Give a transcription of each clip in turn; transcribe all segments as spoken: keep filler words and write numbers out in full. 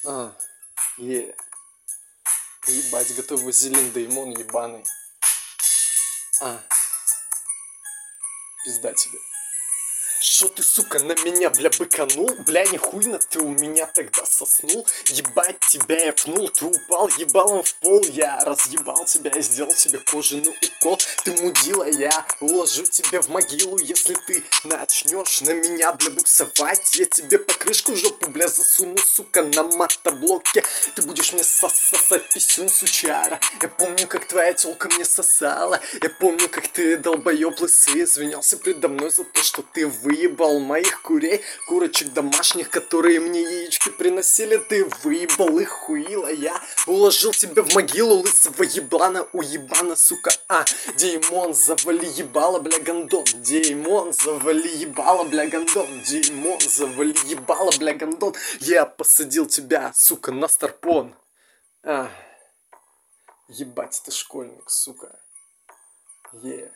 А, е. Ебать, готовый вазелин, Деймон ебаный. А. Пизда тебе. Шо ты, сука, на меня, бля, быканул? Бля, нихуйно ты у меня тогда соснул. Ебать, тебя я пнул, ты упал ебалом в пол. Я разъебал тебя, я сделал тебе кожаный укол. Ты мудила, я уложу тебя в могилу. Если ты начнешь на меня, бля, буксовать, я тебе по крышку жопу, бля, засуну, сука, на мотоблоке. Ты будешь мне сосать писюн, сучара. Я помню, как твоя тёлка мне сосала. Я помню, как ты, долбоёб лысый, извинялся предо мной за то, что ты выебал моих курей, курочек домашних, которые мне яички приносили. Ты выебал их, хуила. Я уложил тебя в могилу, лысого еблана, уебана, сука. А, Деймон, завали ебало, бля, гондон. Деймон, завали ебало, бля, гондон. Деймон, завали ебало, бля, гондон. Я посадил тебя, сука, на старпон. А, ебать, ты школьник, сука. Е.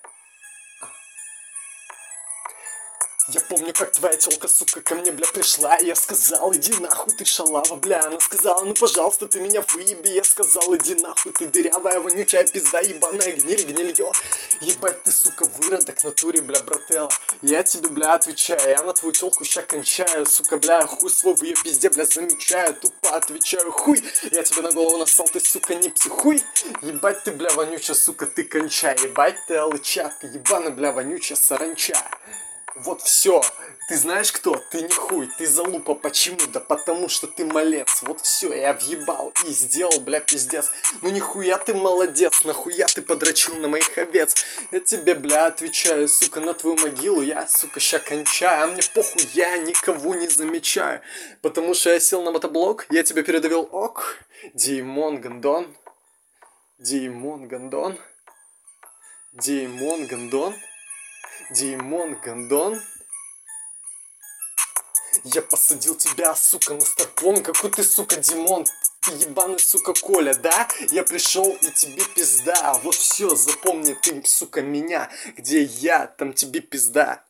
Я помню, как твоя тёлка, сука, ко мне, бля, пришла. И я сказал, иди нахуй, ты шалава, бля. Она сказала, ну, пожалуйста, ты меня выеби. Я сказал, иди нахуй, ты дырявая, вонючая пизда, ебаная гниль, гнильё. Ебать ты, сука, выродок, натуре, бля, брателла. Я тебе, бля, отвечаю, я на твою тёлку ща кончаю. Сука, бля, хуй свой в её пизде, бля, замечаю. Тупо отвечаю, хуй. Я тебе на голову нассал, ты, сука, не психуй. Ебать ты, бля, вонючая, сука, ты кончай. Ебать ты, алыча, ты ебаная, бля, вонючая саранча. Вот все. Ты знаешь кто? Ты не хуй, ты залупа. Почему? Да потому что ты малец. Вот все, я въебал и сделал, бля, пиздец. Ну нихуя ты молодец, нахуя ты подрочил на моих овец. Я тебе, бля, отвечаю, сука, на твою могилу я, сука, ща кончаю. А мне похуй, я никого не замечаю. Потому что я сел на мотоблок, я тебе передавил ок. Деймон Гондон. Деймон Гондон. Деймон Гондон. Деймон Гондон. Я посадил тебя, сука, на старпон. Какой ты, сука, Димон. Ты ебаный, сука, Коля, да? Я пришел и тебе пизда. Вот все, запомни ты, сука, меня. Где я, там тебе пизда.